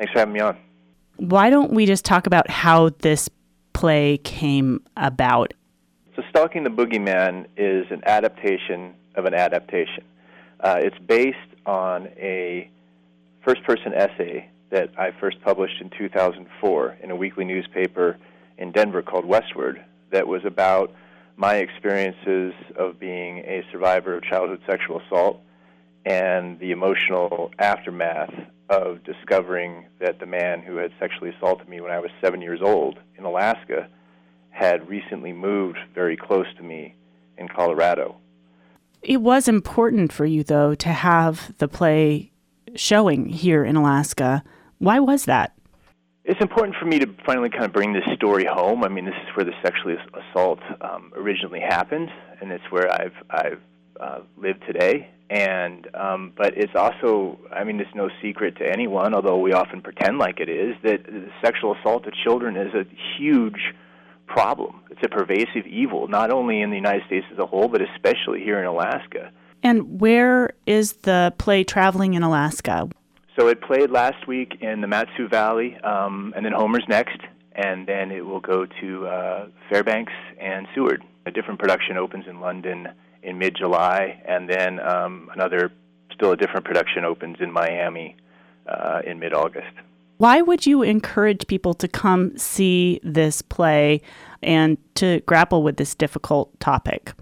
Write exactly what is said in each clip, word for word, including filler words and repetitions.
Thanks for having me on. Why don't we just talk about how this play came about? So Stalking the Boogeyman is an adaptation of an adaptation. Uh, it's based on a first-person essay that I first published in two thousand four in a weekly newspaper in Denver called Westward that was about my experiences of being a survivor of childhood sexual assault and the emotional aftermath of discovering that the man who had sexually assaulted me when I was seven years old in Alaska had recently moved very close to me in Colorado. It was important for you, though, to have the play showing here in Alaska. Why was that? It's important for me to finally kind of bring this story home. I mean, this is where the sexual assault um, originally happened, and it's where I've I've uh, lived today. And um, but it's also, I mean, it's no secret to anyone, although we often pretend like it is, that the sexual assault of children is a huge problem. It's a pervasive evil, not only in the United States as a whole, but especially here in Alaska. And where is the play traveling in Alaska? So it played last week in the Mat-Su Valley, um, and then Homer's next, and then it will go to uh, Fairbanks and Seward. A different production opens in London in mid-July, and then um, another, still a different production opens in Miami uh, in mid-August. Why would you encourage people to come see this play and to grapple with this difficult topic?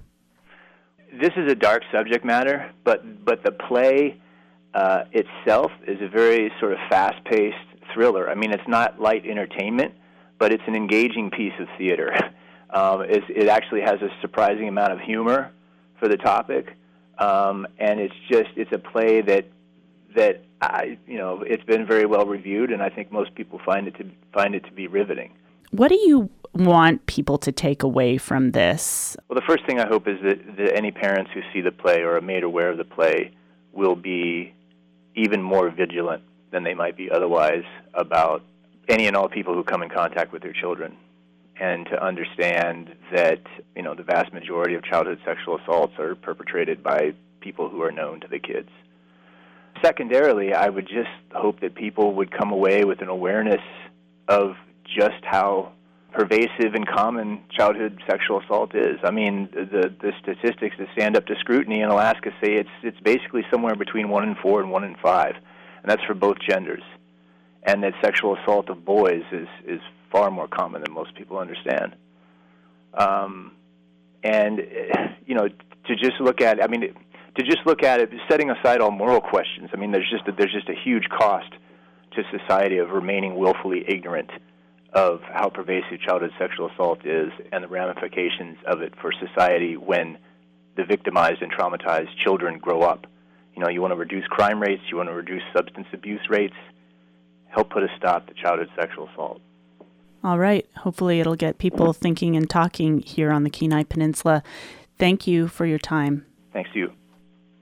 This is a dark subject matter, but but the play uh, itself is a very sort of fast-paced thriller. I mean, it's not light entertainment, but it's an engaging piece of theater. Um, it's, it actually has a surprising amount of humor for the topic, um, and it's just it's a play that that I you know it's been very well reviewed, and I think most people find it to find it to be riveting. What do you want people to take away from this? Well, the first thing I hope is that, that any parents who see the play or are made aware of the play will be even more vigilant than they might be otherwise about any and all people who come in contact with their children, and to understand that, you know, the vast majority of childhood sexual assaults are perpetrated by people who are known to the kids. Secondarily, I would just hope that people would come away with an awareness of just how pervasive and common childhood sexual assault is. I mean, the the statistics that stand up to scrutiny in Alaska say it's it's basically somewhere between one in four and one in five, and that's for both genders. And that sexual assault of boys is is far more common than most people understand. Um, and you know, to just look at, I mean, to just look at it, setting aside all moral questions. I mean, there's just a, there's just a huge cost to society of remaining willfully ignorant of how pervasive childhood sexual assault is and the ramifications of it for society when the victimized and traumatized children grow up. You know, you want to reduce crime rates, you want to reduce substance abuse rates, help put a stop to childhood sexual assault. All right. Hopefully it'll get people thinking and talking here on the Kenai Peninsula. Thank you for your time. Thanks to you.